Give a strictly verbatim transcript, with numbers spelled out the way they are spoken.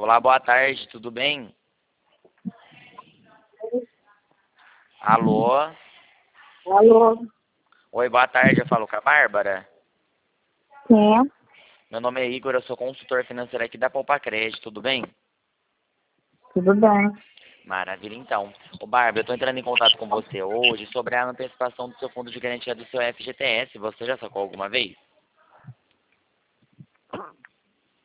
Olá, boa tarde, tudo bem? Alô? Alô? Oi, boa tarde, eu falo com a Bárbara. Sim, Meu nome é Igor, eu sou consultor financeiro aqui da Poupa Crédito, tudo bem? tudo bem. Maravilha, então. Ô, Bárbara, eu tô entrando em contato com você hoje sobre a antecipação do seu fundo de garantia do seu F G T S. Você já sacou alguma vez?